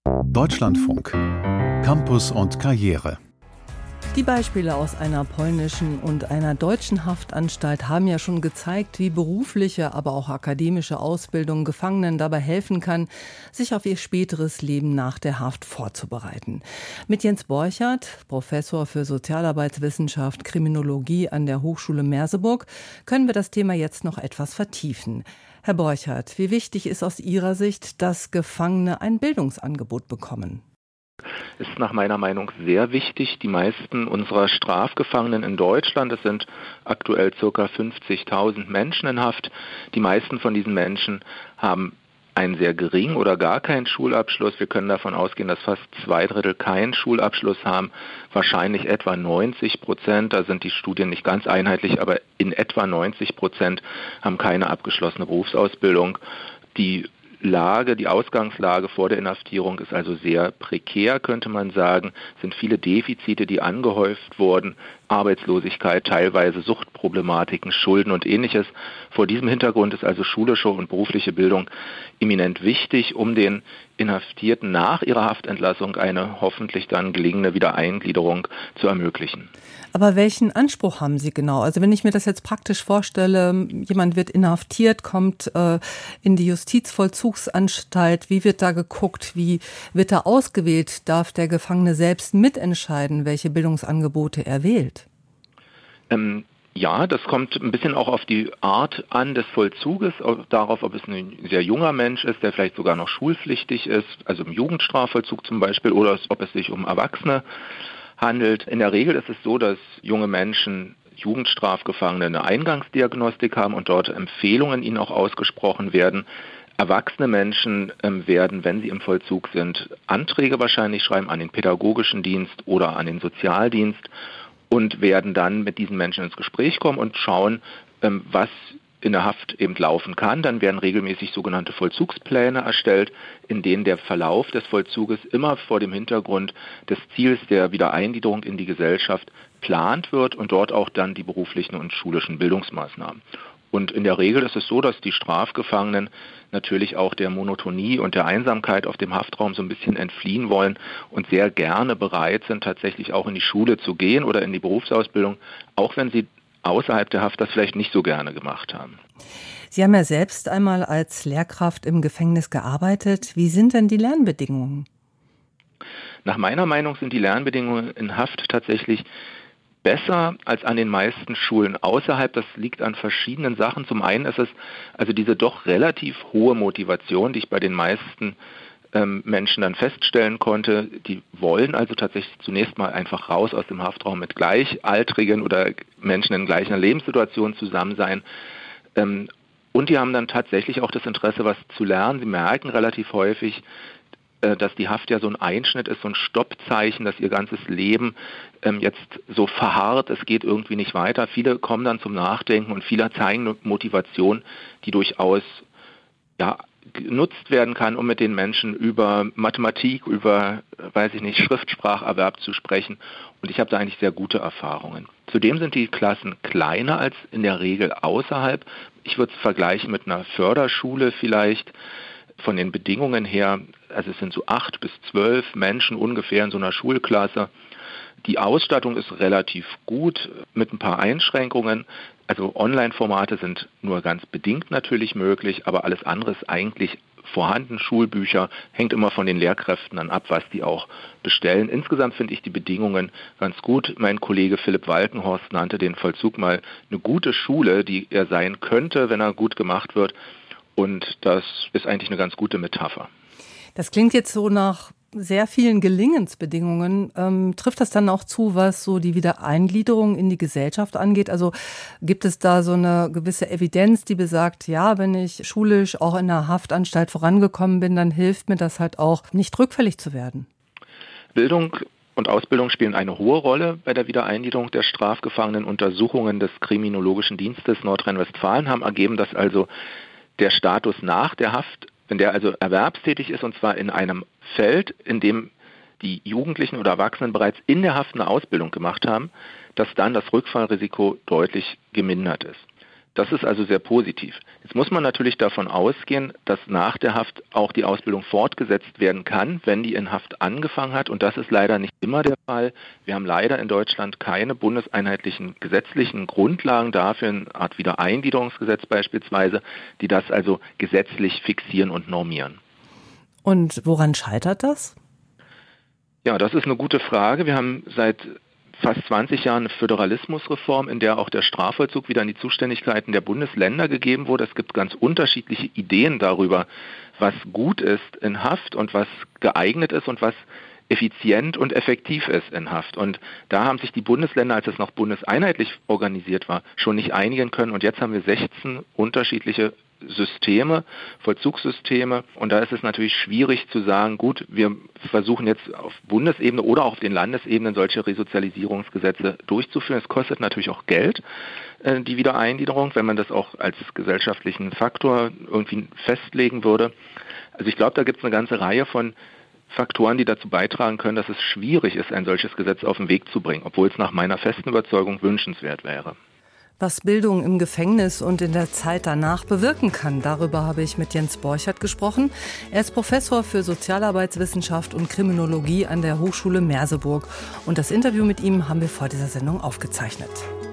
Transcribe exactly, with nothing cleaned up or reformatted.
Deutschlandfunk. Campus und Karriere. Die Beispiele aus einer polnischen und einer deutschen Haftanstalt haben ja schon gezeigt, wie berufliche, aber auch akademische Ausbildung Gefangenen dabei helfen kann, sich auf ihr späteres Leben nach der Haft vorzubereiten. Mit Jens Borchert, Professor für Sozialarbeitswissenschaft, Kriminologie an der Hochschule Merseburg, können wir das Thema jetzt noch etwas vertiefen. Herr Borchert, wie wichtig ist aus Ihrer Sicht, dass Gefangene ein Bildungsangebot bekommen? Ist nach meiner Meinung sehr wichtig. Die meisten unserer Strafgefangenen in Deutschland, das sind aktuell ca. fünfzigtausend Menschen in Haft, die meisten von diesen Menschen haben einen sehr geringen oder gar keinen Schulabschluss. Wir können davon ausgehen, dass fast zwei Drittel keinen Schulabschluss haben, wahrscheinlich etwa neunzig Prozent, da sind die Studien nicht ganz einheitlich, aber in etwa neunzig Prozent haben keine abgeschlossene Berufsausbildung. Die Lage, die Ausgangslage vor der Inhaftierung ist also sehr prekär, könnte man sagen. Es sind viele Defizite, die angehäuft wurden, Arbeitslosigkeit, teilweise Suchtproblematiken, Schulden und Ähnliches. Vor diesem Hintergrund ist also schulische und berufliche Bildung eminent wichtig, um den Inhaftierten nach ihrer Haftentlassung eine hoffentlich dann gelingende Wiedereingliederung zu ermöglichen. Aber welchen Anspruch haben Sie genau? Also wenn ich mir das jetzt praktisch vorstelle, jemand wird inhaftiert, kommt äh, in die Justizvollzugsanstalt, wie wird da geguckt, wie wird da ausgewählt? Darf der Gefangene selbst mitentscheiden, welche Bildungsangebote er wählt? Ähm, ja, das kommt ein bisschen auch auf die Art an des Vollzuges, darauf, ob es ein sehr junger Mensch ist, der vielleicht sogar noch schulpflichtig ist, also im Jugendstrafvollzug zum Beispiel, oder ob es sich um Erwachsene handelt. In der Regel ist es so, dass junge Menschen, Jugendstrafgefangene, eine Eingangsdiagnostik haben und dort Empfehlungen ihnen auch ausgesprochen werden. Erwachsene Menschen ähm, werden, wenn sie im Vollzug sind, Anträge wahrscheinlich schreiben an den pädagogischen Dienst oder an den Sozialdienst und werden dann mit diesen Menschen ins Gespräch kommen und schauen, ähm, was in der Haft eben laufen kann. Dann werden regelmäßig sogenannte Vollzugspläne erstellt, in denen der Verlauf des Vollzuges immer vor dem Hintergrund des Ziels der Wiedereingliederung in die Gesellschaft geplant wird und dort auch dann die beruflichen und schulischen Bildungsmaßnahmen. Und in der Regel ist es so, dass die Strafgefangenen natürlich auch der Monotonie und der Einsamkeit auf dem Haftraum so ein bisschen entfliehen wollen und sehr gerne bereit sind, tatsächlich auch in die Schule zu gehen oder in die Berufsausbildung, auch wenn sie außerhalb der Haft das vielleicht nicht so gerne gemacht haben. Sie haben ja selbst einmal als Lehrkraft im Gefängnis gearbeitet. Wie sind denn die Lernbedingungen? Nach meiner Meinung sind die Lernbedingungen in Haft tatsächlich besser als an den meisten Schulen außerhalb. Das liegt an verschiedenen Sachen. Zum einen ist es also diese doch relativ hohe Motivation, die ich bei den meisten ähm, Menschen dann feststellen konnte. Die wollen also tatsächlich zunächst mal einfach raus aus dem Haftraum mit Gleichaltrigen oder Menschen in gleicher Lebenssituation zusammen sein. Ähm, und die haben dann tatsächlich auch das Interesse, was zu lernen. Sie merken relativ häufig, dass die Haft ja so ein Einschnitt ist, so ein Stoppzeichen, dass ihr ganzes Leben ähm, jetzt so verharrt, es geht irgendwie nicht weiter. Viele kommen dann zum Nachdenken und viele zeigen eine Motivation, die durchaus ja, genutzt werden kann, um mit den Menschen über Mathematik, über, weiß ich nicht, Schriftspracherwerb zu sprechen. Und ich habe da eigentlich sehr gute Erfahrungen. Zudem sind die Klassen kleiner als in der Regel außerhalb. Ich würde es vergleichen mit einer Förderschule vielleicht. Von den Bedingungen her, also es sind so acht bis zwölf Menschen ungefähr in so einer Schulklasse. Die Ausstattung ist relativ gut mit ein paar Einschränkungen. Also Online-Formate sind nur ganz bedingt natürlich möglich, aber alles andere ist eigentlich vorhanden. Schulbücher hängt immer von den Lehrkräften dann ab, was die auch bestellen. Insgesamt finde ich die Bedingungen ganz gut. Mein Kollege Philipp Walkenhorst nannte den Vollzug mal eine gute Schule, die er sein könnte, wenn er gut gemacht wird. Und das ist eigentlich eine ganz gute Metapher. Das klingt jetzt so nach sehr vielen Gelingensbedingungen. Ähm, trifft das dann auch zu, was so die Wiedereingliederung in die Gesellschaft angeht? Also gibt es da so eine gewisse Evidenz, die besagt, ja, wenn ich schulisch auch in der Haftanstalt vorangekommen bin, dann hilft mir das halt auch, nicht rückfällig zu werden? Bildung und Ausbildung spielen eine hohe Rolle bei der Wiedereingliederung der Strafgefangenen. Untersuchungen des Kriminologischen Dienstes Nordrhein-Westfalen haben ergeben, dass also der Status nach der Haft, wenn der also erwerbstätig ist, und zwar in einem Feld, in dem die Jugendlichen oder Erwachsenen bereits in der Haft eine Ausbildung gemacht haben, dass dann das Rückfallrisiko deutlich gemindert ist. Das ist also sehr positiv. Jetzt muss man natürlich davon ausgehen, dass nach der Haft auch die Ausbildung fortgesetzt werden kann, wenn die in Haft angefangen hat. Und das ist leider nicht immer der Fall. Wir haben leider in Deutschland keine bundeseinheitlichen gesetzlichen Grundlagen dafür, eine Art Wiedereingliederungsgesetz beispielsweise, die das also gesetzlich fixieren und normieren. Und woran scheitert das? Ja, das ist eine gute Frage. Wir haben seit fast zwanzig Jahren eine Föderalismusreform, in der auch der Strafvollzug wieder in die Zuständigkeiten der Bundesländer gegeben wurde. Es gibt ganz unterschiedliche Ideen darüber, was gut ist in Haft und was geeignet ist und was effizient und effektiv ist in Haft. Und da haben sich die Bundesländer, als es noch bundeseinheitlich organisiert war, schon nicht einigen können. Und jetzt haben wir sechzehn unterschiedliche Systeme, Vollzugssysteme. Und da ist es natürlich schwierig zu sagen, gut, wir versuchen jetzt auf Bundesebene oder auch auf den Landesebenen solche Resozialisierungsgesetze durchzuführen. Es kostet natürlich auch Geld, die Wiedereingliederung, wenn man das auch als gesellschaftlichen Faktor irgendwie festlegen würde. Also ich glaube, da gibt es eine ganze Reihe von Faktoren, die dazu beitragen können, dass es schwierig ist, ein solches Gesetz auf den Weg zu bringen, obwohl es nach meiner festen Überzeugung wünschenswert wäre. Was Bildung im Gefängnis und in der Zeit danach bewirken kann, darüber habe ich mit Jens Borchert gesprochen. Er ist Professor für Sozialarbeitswissenschaft und Kriminologie an der Hochschule Merseburg. Und das Interview mit ihm haben wir vor dieser Sendung aufgezeichnet.